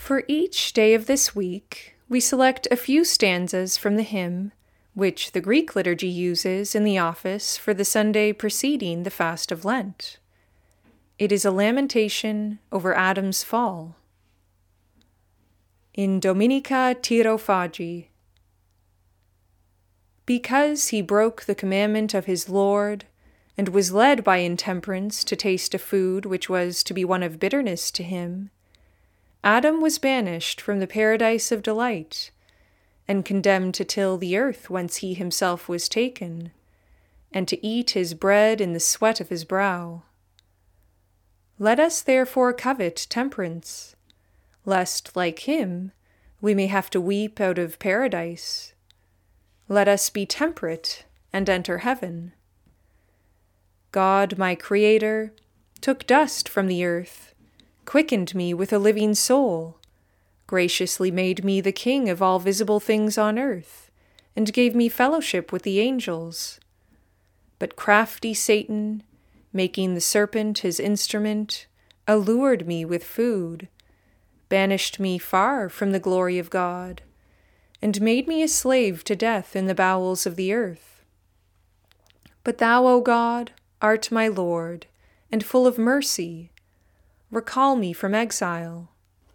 For each day of this week, we select a few stanzas from the hymn, which the Greek liturgy uses in the office for the Sunday preceding the fast of Lent. It is a lamentation over Adam's fall. In Dominica Tiro Fagi. Because he broke the commandment of his Lord, and was led by intemperance to taste a food which was to be one of bitterness to him, Adam was banished from the paradise of delight, and condemned to till the earth whence he himself was taken, and to eat his bread in the sweat of his brow. Let us therefore covet temperance, lest, like him, we may have to weep out of paradise. Let us be temperate and enter heaven. God, my Creator, took dust from the earth, quickened me with a living soul, graciously made me the king of all visible things on earth, and gave me fellowship with the angels. But crafty Satan, making the serpent his instrument, allured me with food, banished me far from the glory of God, and made me a slave to death in the bowels of the earth. But thou, O God, art my Lord, and full of mercy. Recall me from exile.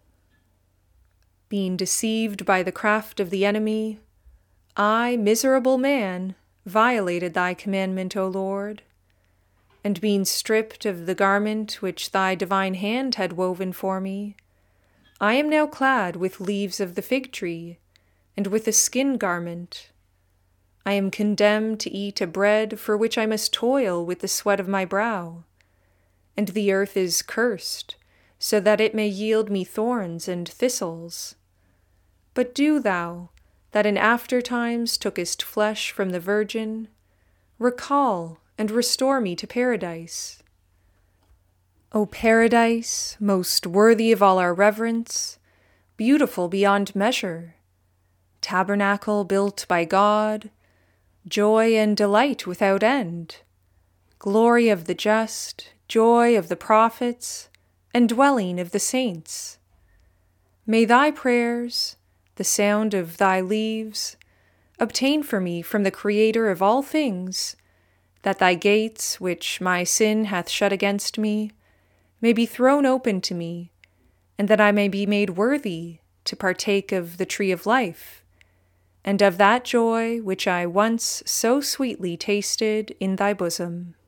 Being deceived by the craft of the enemy, I, miserable man, violated thy commandment, O Lord. And being stripped of the garment which thy divine hand had woven for me, I am now clad with leaves of the fig tree, and with a skin garment. I am condemned to eat a bread for which I must toil with the sweat of my brow, and the earth is cursed, so that it may yield me thorns and thistles. But do thou, that in after times tookest flesh from the Virgin, recall and restore me to paradise. O paradise, most worthy of all our reverence, beautiful beyond measure, tabernacle built by God, joy and delight without end, glory of the just, joy of the prophets, and dwelling of the saints. May thy prayers, the sound of thy leaves, obtain for me from the Creator of all things, that thy gates, which my sin hath shut against me, may be thrown open to me, and that I may be made worthy to partake of the tree of life, and of that joy which I once so sweetly tasted in thy bosom.